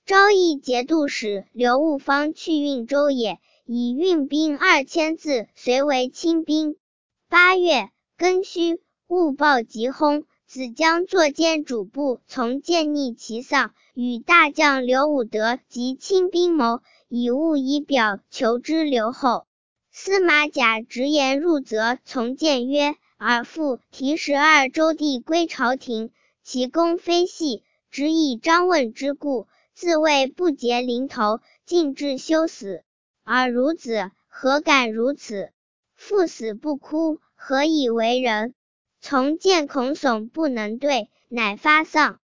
昭义节度使刘务方去运州也，以运兵2000字随为亲兵。8月，庚戌，戊报急薨，子将作监主簿从谏逆其丧，与大将刘武德及亲兵谋，以物仪表求之留后。司马甲直言入则从谏曰：尔父提12州地归朝廷，其功非细，只以张问之故，自谓不竭临头，尽至休死。尔孺子何敢如此？父死不哭，何以为人？从谏恐悚不能对，乃发丧。